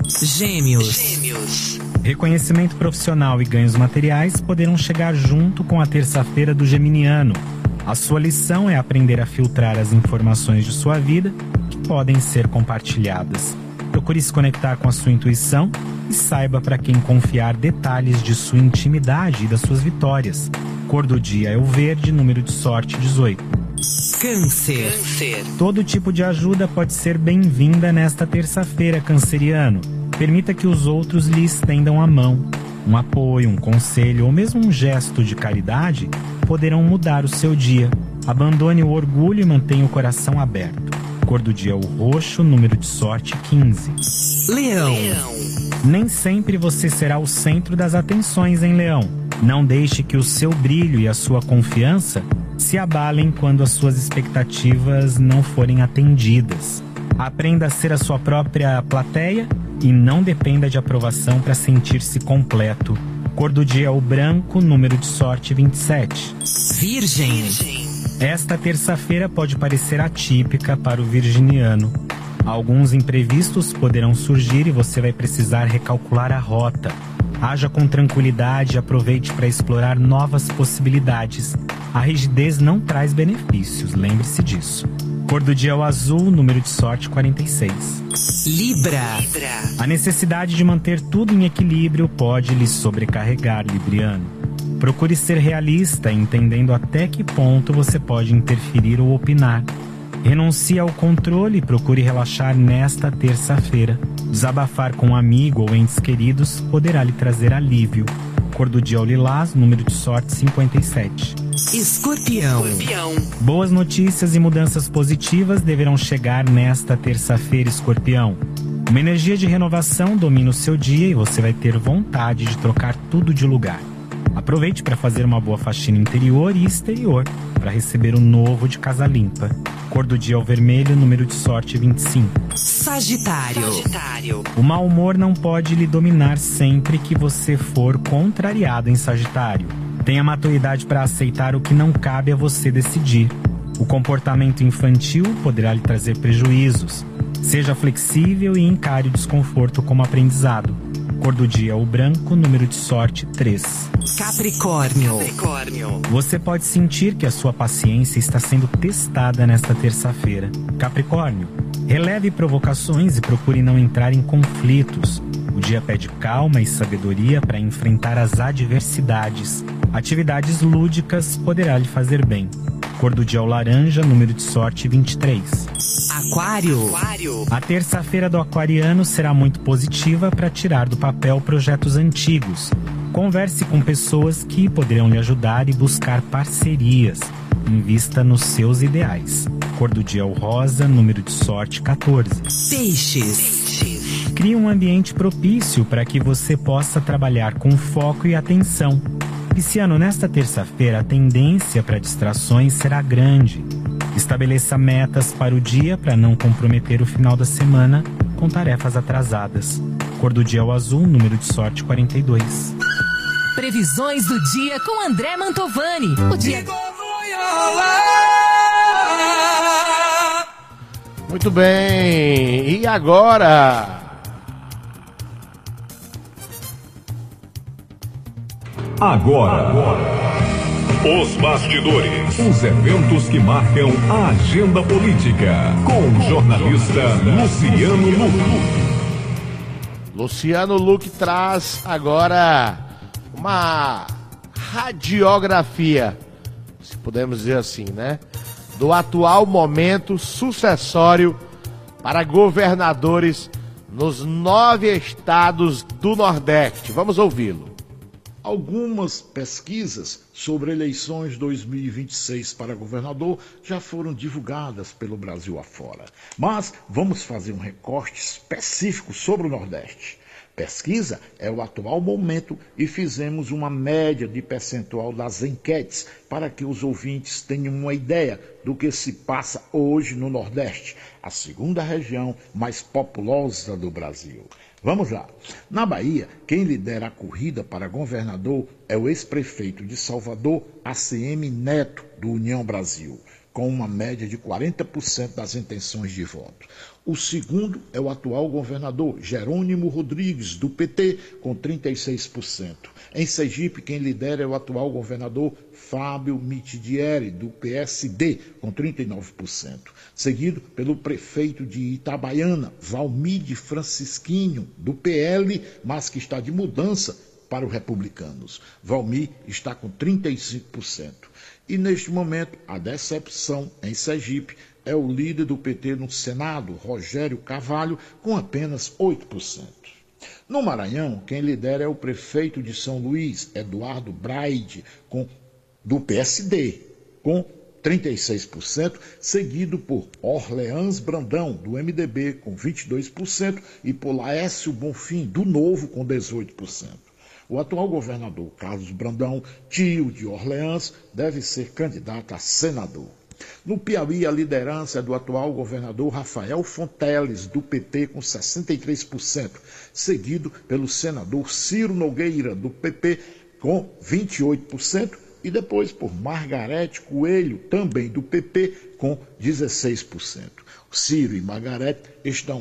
Gêmeos. Reconhecimento profissional e ganhos materiais poderão chegar junto com a terça-feira do geminiano. A sua lição é aprender a filtrar as informações de sua vida que podem ser compartilhadas. Procure se conectar com a sua intuição e saiba para quem confiar detalhes de sua intimidade e das suas vitórias. Cor do dia é o verde, número de sorte 18. Câncer. Todo tipo de ajuda pode ser bem-vinda nesta terça-feira, canceriano. Permita que os outros lhe estendam a mão. Um apoio, um conselho ou mesmo um gesto de caridade poderão mudar o seu dia. Abandone o orgulho e mantenha o coração aberto. Cor do dia é o roxo, número de sorte 15. Leão. Nem sempre você será o centro das atenções, hein, Leão? Não deixe que o seu brilho e a sua confiança se abalem quando as suas expectativas não forem atendidas. Aprenda a ser a sua própria plateia e não dependa de aprovação para sentir-se completo. Cor do dia é o branco, número de sorte 27. Virgem. Esta terça-feira pode parecer atípica para o virginiano. Alguns imprevistos poderão surgir e você vai precisar recalcular a rota. Haja com tranquilidade e aproveite para explorar novas possibilidades. A rigidez não traz benefícios, lembre-se disso. Cor do dia é o azul, número de sorte 46. Libra. A necessidade de manter tudo em equilíbrio pode lhe sobrecarregar, libriano. Procure ser realista, entendendo até que ponto você pode interferir ou opinar. Renuncie ao controle e procure relaxar nesta terça-feira. Desabafar com um amigo ou entes queridos poderá lhe trazer alívio. Cor do dia é o lilás, número de sorte 57. Escorpião. Boas notícias e mudanças positivas deverão chegar nesta terça-feira, Escorpião. Uma energia de renovação domina o seu dia e você vai ter vontade de trocar tudo de lugar. Aproveite para fazer uma boa faxina interior e exterior, para receber o novo de casa limpa. Cor do dia é o vermelho, número de sorte 25. Sagitário. O mau humor não pode lhe dominar sempre que você for contrariado em Sagitário. Tenha maturidade para aceitar o que não cabe a você decidir. O comportamento infantil poderá lhe trazer prejuízos. Seja flexível e encare o desconforto como aprendizado. Cor do dia é o branco, número de sorte 3. Capricórnio. Você pode sentir que a sua paciência está sendo testada nesta terça-feira. Capricórnio, releve provocações e procure não entrar em conflitos. O dia pede calma e sabedoria para enfrentar as adversidades. Atividades lúdicas poderá lhe fazer bem. Cor do dia é o laranja, número de sorte 23. Aquário. A terça-feira do aquariano será muito positiva para tirar do papel projetos antigos. Converse com pessoas que poderão lhe ajudar e buscar parcerias. Invista nos seus ideais. Cor do dia é o rosa, número de sorte 14. Peixes. Crie um ambiente propício para que você possa trabalhar com foco e atenção. Pisciano, nesta terça-feira a tendência para distrações será grande. Estabeleça metas para o dia para não comprometer o final da semana com tarefas atrasadas. Cor do dia é o azul, número de sorte 42. Previsões do dia com André Mantovani. O dia... Muito bem, e agora? Agora, os bastidores, os eventos que marcam a agenda política, com o jornalista Luciano Luque. Luciano Luque traz agora uma radiografia, se podemos dizer assim, né? Do atual momento sucessório para governadores nos 9 estados do Nordeste. Vamos ouvi-lo. Algumas pesquisas sobre eleições 2026 para governador já foram divulgadas pelo Brasil afora. Mas vamos fazer um recorte específico sobre o Nordeste. Pesquisa é o atual momento e fizemos uma média de percentual das enquetes para que os ouvintes tenham uma ideia do que se passa hoje no Nordeste, a segunda região mais populosa do Brasil. Vamos lá. Na Bahia, quem lidera a corrida para governador é o ex-prefeito de Salvador, ACM Neto, do União Brasil, com uma média de 40% das intenções de voto. O segundo é o atual governador, Jerônimo Rodrigues, do PT, com 36%. Em Sergipe, quem lidera é o atual governador, Fábio Mitidieri, do PSD, com 39%. Seguido pelo prefeito de Itabaiana, Valmide Francisquinho, do PL, mas que está de mudança para os republicanos. Valmir está com 35%. E neste momento, a decepção em Sergipe é o líder do PT no Senado, Rogério Carvalho, com apenas 8%. No Maranhão, quem lidera é o prefeito de São Luís, Eduardo Braide, do PSD, com 36%, seguido por Orleans Brandão, do MDB, com 22%, e por Laércio Bonfim, do Novo, com 18%. O atual governador Carlos Brandão, tio de Orleans, deve ser candidato a senador. No Piauí, a liderança é do atual governador Rafael Fonteles, do PT, com 63%, seguido pelo senador Ciro Nogueira, do PP, com 28%, e depois por Margarete Coelho, também do PP, com 16%. Ciro e Margarete estão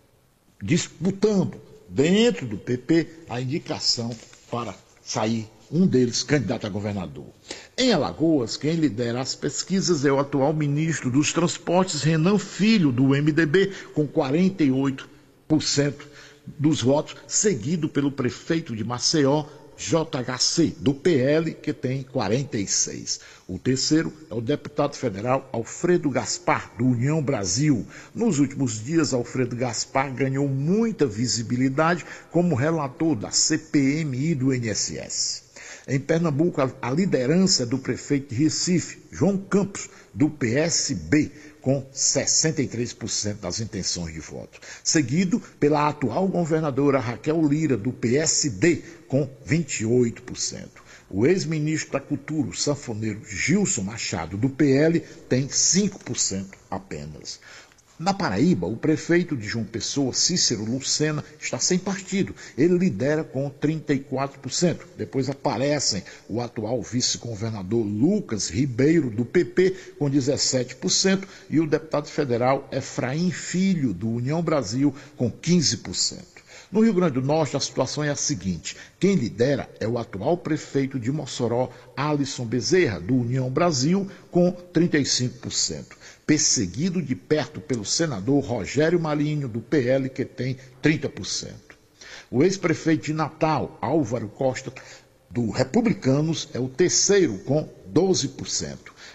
disputando dentro do PP a indicação para sair um deles candidato a governador. Em Alagoas, quem lidera as pesquisas é o atual ministro dos Transportes, Renan Filho, do MDB, com 48% dos votos, seguido pelo prefeito de Maceió, JHC, do PL, que tem 46%. O terceiro é o deputado federal Alfredo Gaspar, do União Brasil. Nos últimos dias, Alfredo Gaspar ganhou muita visibilidade como relator da CPMI do INSS. Em Pernambuco, a liderança é do prefeito de Recife, João Campos, do PSB, com 63% das intenções de voto. Seguido pela atual governadora Raquel Lira, do PSD, com 28%. O ex-ministro da Cultura, o sanfoneiro Gilson Machado, do PL, tem 5% apenas. Na Paraíba, o prefeito de João Pessoa, Cícero Lucena, está sem partido. Ele lidera com 34%. Depois aparecem o atual vice-governador Lucas Ribeiro, do PP, com 17%, e o deputado federal Efraim Filho, do União Brasil, com 15%. No Rio Grande do Norte, a situação é a seguinte: quem lidera é o atual prefeito de Mossoró, Alisson Bezerra, do União Brasil, com 35%. Perseguido de perto pelo senador Rogério Marinho, do PL, que tem 30%. O ex-prefeito de Natal, Álvaro Costa, do Republicanos, é o terceiro, com 12%.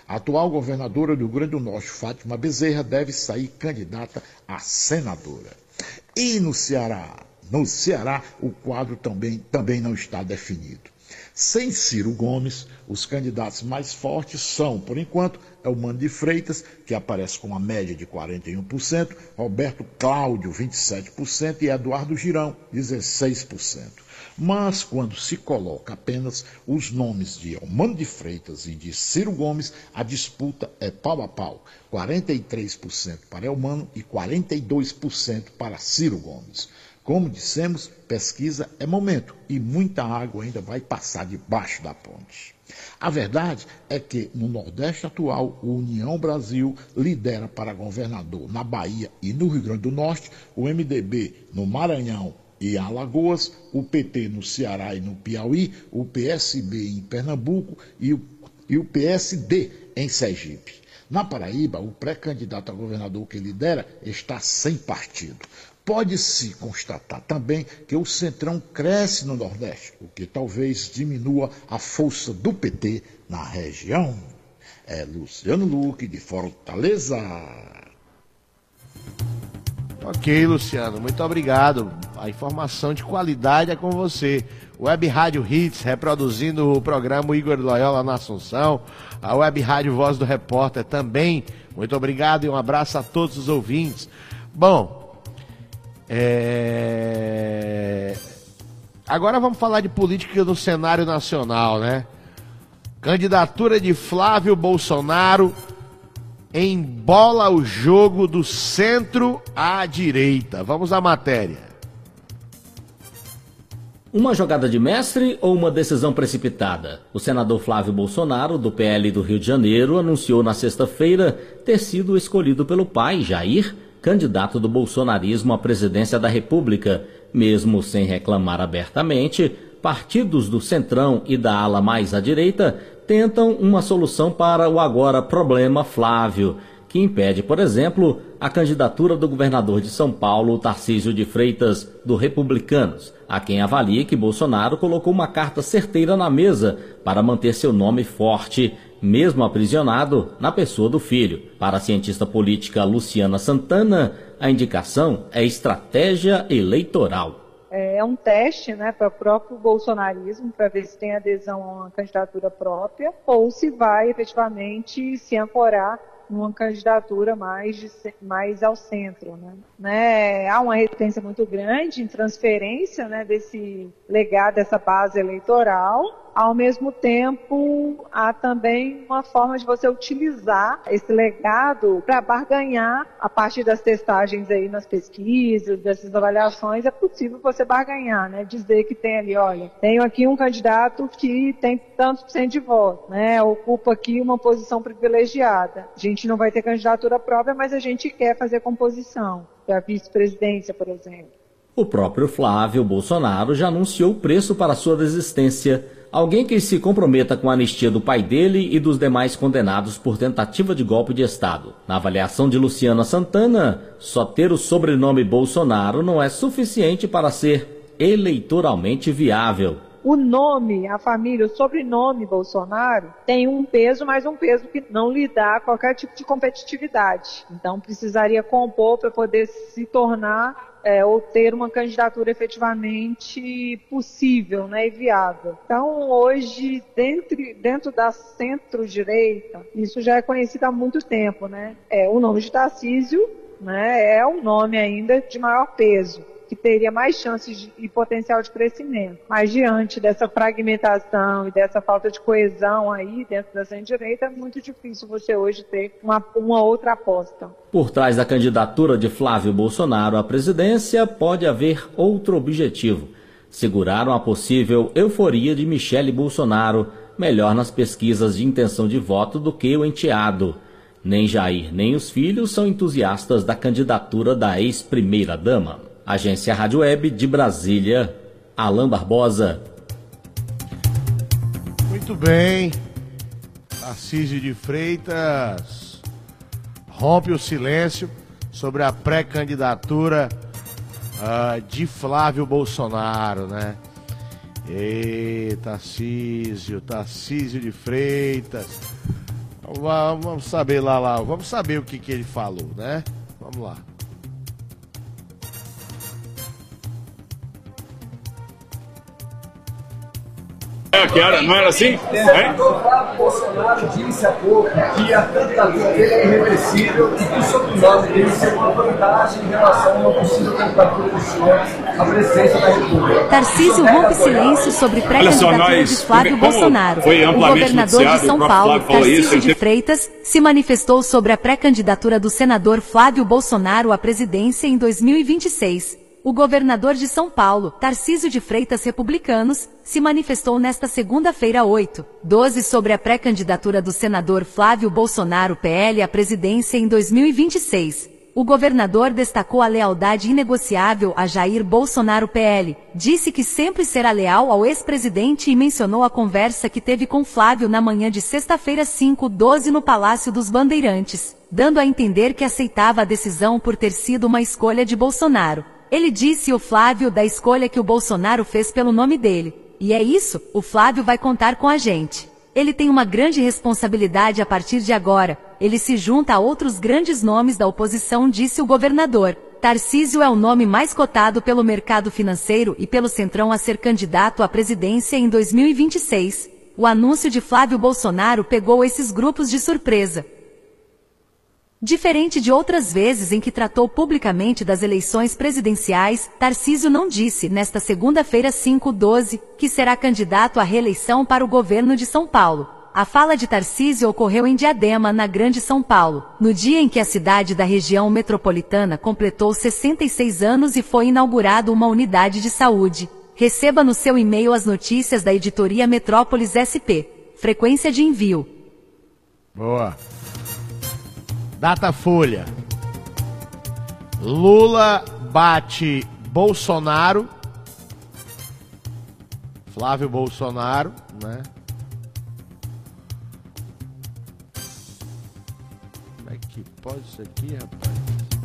A atual governadora do Rio Grande do Norte, Fátima Bezerra, deve sair candidata a senadora. E no Ceará? No Ceará, o quadro também não está definido. Sem Ciro Gomes, os candidatos mais fortes são, por enquanto, Eumano de Freitas, que aparece com uma média de 41%, Roberto Cláudio, 27%, e Eduardo Girão, 16%. Mas, quando se coloca apenas os nomes de Eumano de Freitas e de Ciro Gomes, a disputa é pau a pau, 43% para Eumano e 42% para Ciro Gomes. Como dissemos, pesquisa é momento e muita água ainda vai passar debaixo da ponte. A verdade é que, no Nordeste atual, o União Brasil lidera para governador na Bahia e no Rio Grande do Norte, o MDB no Maranhão e Alagoas, o PT no Ceará e no Piauí, o PSB em Pernambuco e o PSD em Sergipe. Na Paraíba, o pré-candidato a governador que lidera está sem partido. Pode-se constatar também que o Centrão cresce no Nordeste, o que talvez diminua a força do PT na região. É Luciano Luque, de Fortaleza. Ok, Luciano, muito obrigado. A informação de qualidade é com você. Web Rádio Hits, reproduzindo o programa Igor Loyola na Assunção. A Web Rádio Voz do Repórter também. Muito obrigado e um abraço a todos os ouvintes. Bom, agora vamos falar de política no cenário nacional, né? Candidatura de Flávio Bolsonaro embola o jogo do centro à direita. Vamos à matéria. Uma jogada de mestre ou uma decisão precipitada? O senador Flávio Bolsonaro, do PL do Rio de Janeiro, anunciou na sexta-feira ter sido escolhido pelo pai, Jair, candidato do bolsonarismo à presidência da República. Mesmo sem reclamar abertamente, partidos do Centrão e da ala mais à direita tentam uma solução para o agora problema Flávio, que impede, por exemplo, a candidatura do governador de São Paulo, Tarcísio de Freitas, do Republicanos, a quem avalia que Bolsonaro colocou uma carta certeira na mesa para manter seu nome forte, mesmo aprisionado, na pessoa do filho. Para a cientista política Luciana Santana, a indicação é estratégia eleitoral. É um teste, né, para o próprio bolsonarismo, para ver se tem adesão a uma candidatura própria ou se vai efetivamente se ancorar numa candidatura mais ao centro, né? Há uma resistência muito grande em transferência, né, desse legado, dessa base eleitoral. Ao mesmo tempo, há também uma forma de você utilizar esse legado para barganhar a partir das testagens aí nas pesquisas, dessas avaliações. É possível você barganhar, né? Dizer que tem ali, olha, tenho aqui um candidato que tem tantos por cento de voto, né? Ocupa aqui uma posição privilegiada. A gente não vai ter candidatura própria, mas a gente quer fazer composição para a vice-presidência, por exemplo. O próprio Flávio Bolsonaro já anunciou o preço para sua desistência. Alguém que se comprometa com a anistia do pai dele e dos demais condenados por tentativa de golpe de Estado. Na avaliação de Luciana Santana, só ter o sobrenome Bolsonaro não é suficiente para ser eleitoralmente viável. O nome, a família, o sobrenome Bolsonaro tem um peso, mas um peso que não lhe dá qualquer tipo de competitividade. Então precisaria compor para poder se tornar ou ter uma candidatura efetivamente possível, né, e viável. Então, hoje, dentro da centro-direita, isso já é conhecido há muito tempo, né? O nome de Tarcísio, né, é um nome ainda de maior peso, que teria mais chances e potencial de crescimento. Mas diante dessa fragmentação e dessa falta de coesão aí dentro da centro-direita, é muito difícil você hoje ter uma outra aposta. Por trás da candidatura de Flávio Bolsonaro à presidência, pode haver outro objetivo: segurar uma possível euforia de Michele Bolsonaro, melhor nas pesquisas de intenção de voto do que o enteado. Nem Jair nem os filhos são entusiastas da candidatura da ex-primeira-dama. Agência Rádio Web de Brasília, Alain Barbosa. Muito bem. Tarcísio de Freitas rompe o silêncio sobre a pré-candidatura de Flávio Bolsonaro, né? Tarcísio de Freitas. Vamos saber lá. Vamos saber o que ele falou, né? Vamos lá. Não era assim? O Flávio Bolsonaro disse há pouco que a candidatura dele é irreversível e que o sobrenome dele seria uma vantagem em relação a uma possível candidatura do senhor à presidência da República. Tarcísio rompe silêncio sobre pré-candidatura de Flávio Bolsonaro. O governador de São Paulo, Tarcísio de Freitas, se manifestou sobre a pré-candidatura do senador Flávio Bolsonaro à presidência em 2026. O governador de São Paulo, Tarcísio de Freitas Republicanos, se manifestou nesta segunda-feira 8/12 sobre a pré-candidatura do senador Flávio Bolsonaro PL à presidência em 2026. O governador destacou a lealdade inegociável a Jair Bolsonaro PL, disse que sempre será leal ao ex-presidente e mencionou a conversa que teve com Flávio na manhã de sexta-feira 5/12 no Palácio dos Bandeirantes, dando a entender que aceitava a decisão por ter sido uma escolha de Bolsonaro. Ele disse ao Flávio da escolha que o Bolsonaro fez pelo nome dele. E é isso, o Flávio vai contar com a gente. Ele tem uma grande responsabilidade a partir de agora. Ele se junta a outros grandes nomes da oposição, disse o governador. Tarcísio é o nome mais cotado pelo mercado financeiro e pelo Centrão a ser candidato à presidência em 2026. O anúncio de Flávio Bolsonaro pegou esses grupos de surpresa. Diferente de outras vezes em que tratou publicamente das eleições presidenciais, Tarcísio não disse, nesta segunda-feira 5/12, que será candidato à reeleição para o governo de São Paulo. A fala de Tarcísio ocorreu em Diadema, na Grande São Paulo, no dia em que a cidade da região metropolitana completou 66 anos e foi inaugurada uma unidade de saúde. Receba no seu e-mail as notícias da editoria Metrópolis SP. Frequência de envio. Boa. Datafolha. Lula bate Bolsonaro. Flávio Bolsonaro, né? Como é que pode isso aqui, rapaz?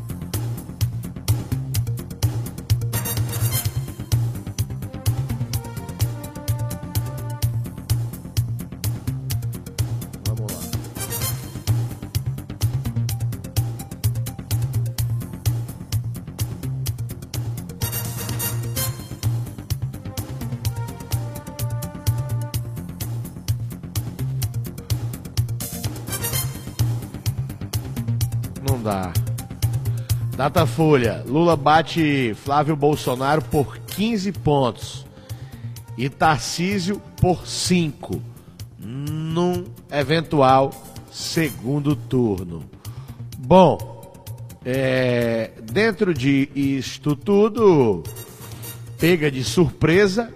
Datafolha, Lula bate Flávio Bolsonaro por 15 pontos e Tarcísio por 5 num eventual segundo turno. Bom, dentro de isto tudo, pega de surpresa,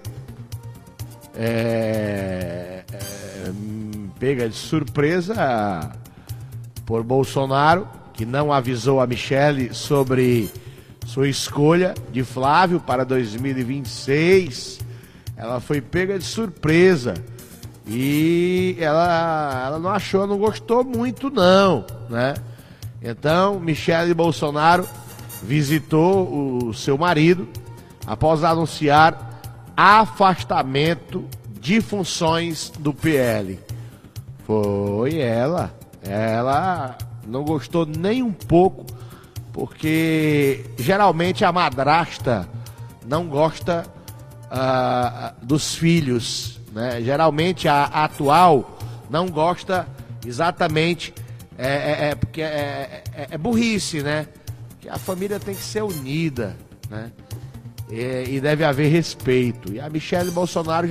por Bolsonaro, que não avisou a Michele sobre sua escolha de Flávio para 2026. Ela foi pega de surpresa e ela não achou, não gostou muito não, né? Então, Michele Bolsonaro visitou o seu marido após anunciar afastamento de funções do PL. Foi ela não gostou nem um pouco, porque geralmente a madrasta não gosta dos filhos, né? Geralmente a atual não gosta exatamente, porque é burrice, né? Que a família tem que ser unida, né? E deve haver respeito. E a Michele Bolsonaro